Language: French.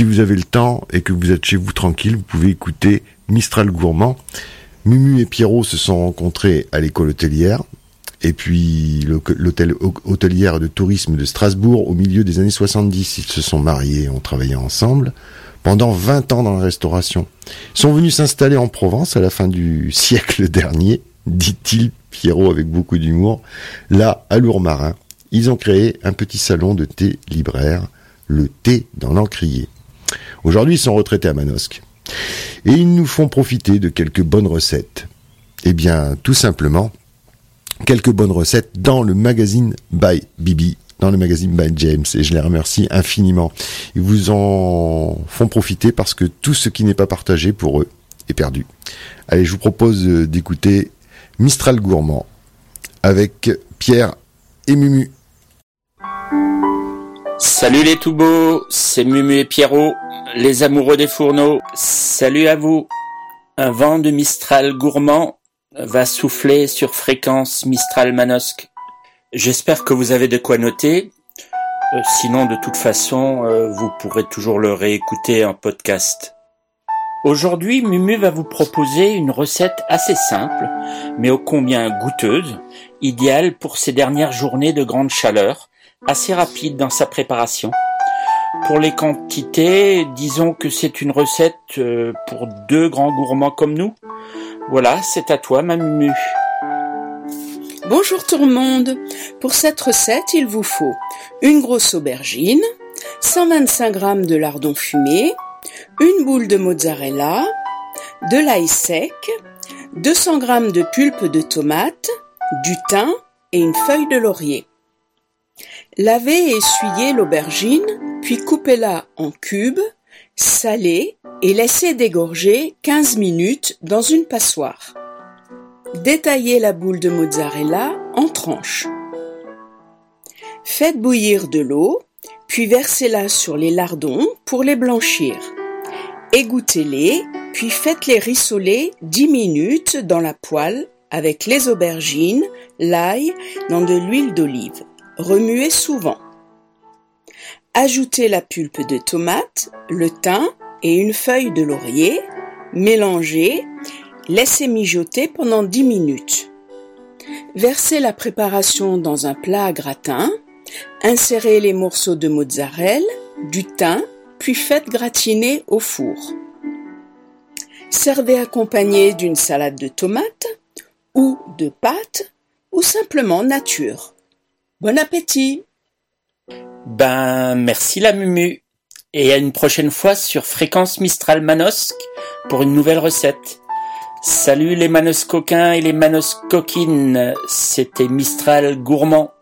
si vous avez le temps et que vous êtes chez vous tranquille, vous pouvez écouter Mistral Gourmand. Mumu et Pierrot se sont rencontrés à l'école hôtelière, et puis l'hôtel hôtelière de tourisme de Strasbourg au milieu des années 70. Ils se sont mariés et ont travaillé ensemble pendant 20 ans dans la restauration. Ils sont venus s'installer en Provence à la fin du siècle dernier, dit-il Pierrot avec beaucoup d'humour. Là, à Lourmarin, ils ont créé un petit salon de thé libraire, le thé dans l'encrier. Aujourd'hui, ils sont retraités à Manosque. Et ils nous font profiter de quelques bonnes recettes. Eh bien, tout simplement, quelques bonnes recettes dans le magazine by Bibi, dans le magazine by James, et je les remercie infiniment. Ils vous en font profiter parce que tout ce qui n'est pas partagé pour eux est perdu. Allez, je vous propose d'écouter Mistral Gourmand avec Pierre et Mumu. Salut les tout beaux, c'est Mumu et Pierrot, les amoureux des fourneaux. Salut à vous. Un vent de Mistral gourmand va souffler sur fréquence Mistral Manosque. J'espère que vous avez de quoi noter. Sinon, de toute façon, vous pourrez toujours le réécouter en podcast. Aujourd'hui, Mumu va vous proposer une recette assez simple, mais ô combien goûteuse, idéale pour ces dernières journées de grande chaleur, assez rapide dans sa préparation. Pour les quantités, disons que c'est une recette pour 2 grands gourmands comme nous. Voilà, c'est à toi, ma Mumu. Bonjour tout le monde. Pour cette recette, il vous faut une grosse aubergine, 125 g de lardon fumé, une boule de mozzarella, de l'ail sec, 200 g de pulpe de tomate, du thym et une feuille de laurier. Lavez et essuyez l'aubergine, puis coupez-la en cubes, salez et laissez dégorger 15 minutes dans une passoire. Détaillez la boule de mozzarella en tranches. Faites bouillir de l'eau, puis versez-la sur les lardons pour les blanchir. Égouttez-les, puis faites-les rissoler 10 minutes dans la poêle avec les aubergines, l'ail, dans de l'huile d'olive. Remuez souvent. Ajoutez la pulpe de tomate, le thym et une feuille de laurier. Mélangez, laissez mijoter pendant 10 minutes. Versez la préparation dans un plat à gratin. Insérez les morceaux de mozzarella, du thym, puis faites gratiner au four. Servez accompagné d'une salade de tomates ou de pâtes ou simplement nature. Bon appétit! Merci la Mumu. Et à une prochaine fois sur Fréquence Mistral Manosque pour une nouvelle recette. Salut les Manoscoquins et les Manoscoquines, c'était Mistral Gourmand.